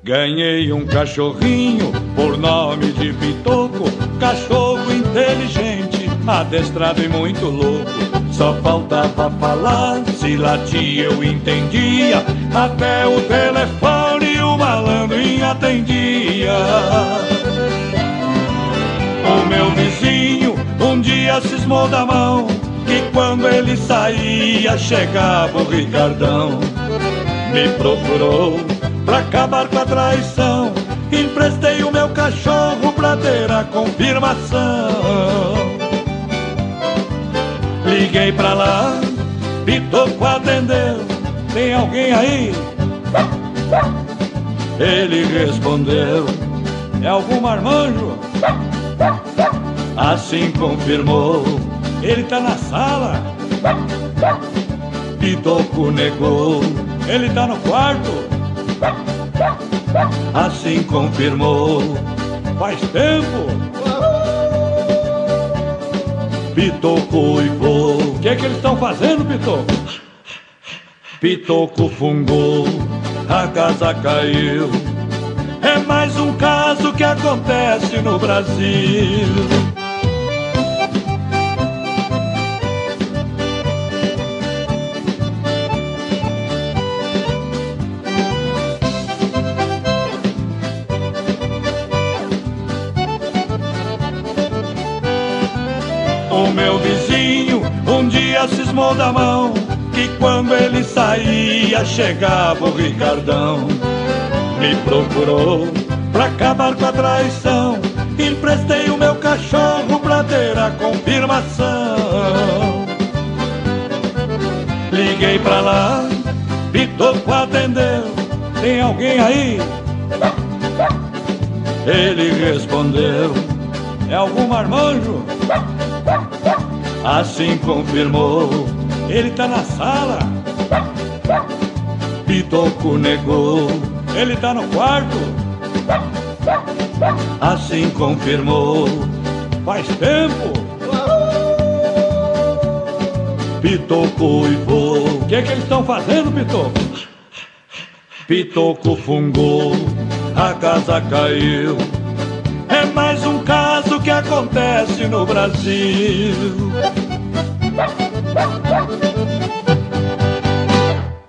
Ganhei um cachorrinho por nome de Pitoco, cachorro inteligente, adestrado e muito louco. Só faltava falar, se latia eu entendia, até o telefone o malandro atendia. O meu vizinho um dia cismou da mão, que quando ele saía chegava o Ricardão. Me procurou pra acabar com a traição, emprestei o meu cachorro pra ter a confirmação. Liguei pra lá, Pitoco atendeu, tem alguém aí? Ele respondeu, é algum marmanjo? Assim confirmou, ele tá na sala. Pitoco negou, ele tá no quarto. Assim confirmou, faz tempo. Pitoco uivou, o que eles estão fazendo, Pitoco? Pitoco fungou, a casa caiu. É mais um caso que acontece no Brasil. O meu vizinho um dia cismou da mão, que quando ele saía chegava o Ricardão. Me procurou pra acabar com a traição, emprestei o meu cachorro pra ter a confirmação. Liguei pra lá, Pitoco atendeu, tem alguém aí? Ele respondeu, é algum marmanjo? Assim confirmou, ele tá na sala. Pitoco negou, ele tá no quarto. Assim confirmou, faz tempo. Pitoco uivou, o que eles estão fazendo, Pitoco? Pitoco fungou, a casa caiu. É mais um caso que acontece no Brasil.